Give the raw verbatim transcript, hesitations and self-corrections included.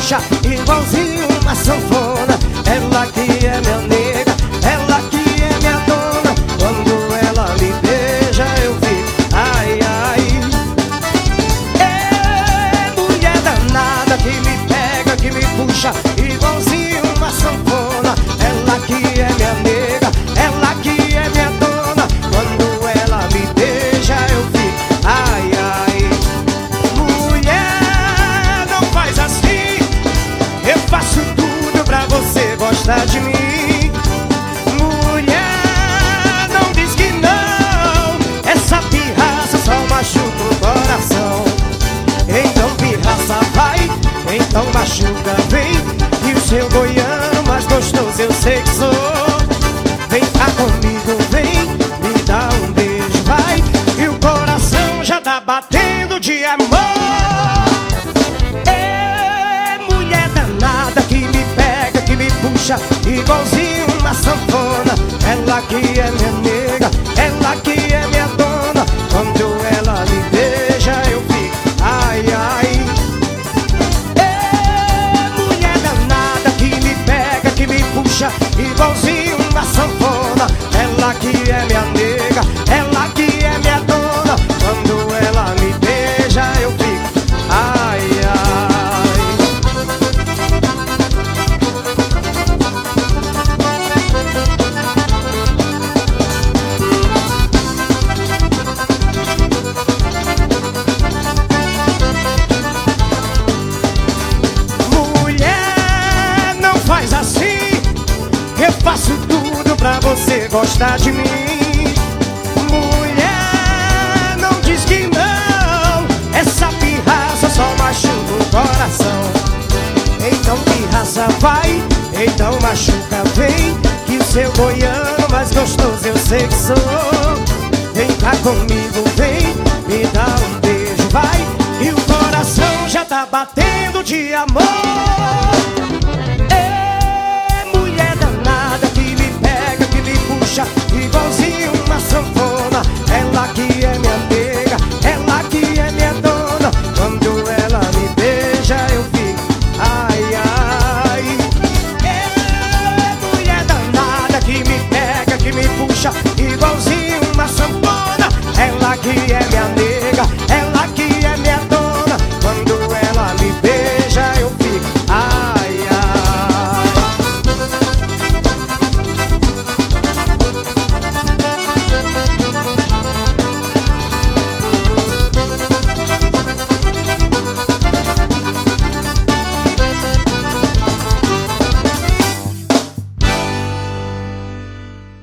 puxa igualzinho uma sanfona. Ela que é minha nega, ela que é minha dona. Quando ela me beija eu fico ai, ai. É mulher danada que me pega, que me puxa igualzinho uma sanfona. Ela que é minha nega, ela que é minha dona. Quando ela me beija eu fico ai, ai. Mulher, não faz assim. Eu faço tudo pra você gostar de mim. Mulher, não diz que não. Essa pirraça só machuca o coração. Então pirraça vai, então machuca vem. E o seu goiano mais gostoso eu sei que sou. Vem cá comigo, vem, me dá um beijo, vai. E o coração já tá batendo de amor. É mulher danada que me pega, que me puxa igualzinho uma sanfona. Ela que é minha nega, ela que é minha dona. Quando ela me beija eu fico ai, ai. É mulher danada que me pega, que me puxa igualzinho uma sanfona. Ela que é minha nega, ela que é minha dona. Quando ela me beija eu fico ai, ai. Mulher, não faz assim. Eu faço tudo pra você gostar de mim. Mulher, não diz que não. Essa pirraça só machuca o coração. Então pirraça vai, então machuca vem. Que o seu goiano mais gostoso eu sei que sou. Vem cá comigo, vem, me dá um beijo, vai. E o coração já tá batendo de amor. Igualzinho uma sanfona. Ela que é minha nega, ela que é minha dona. Quando ela me beija eu fico ai, ai. É mulher danada que me pega, que me puxa igualzinho uma sanfona. Ela que é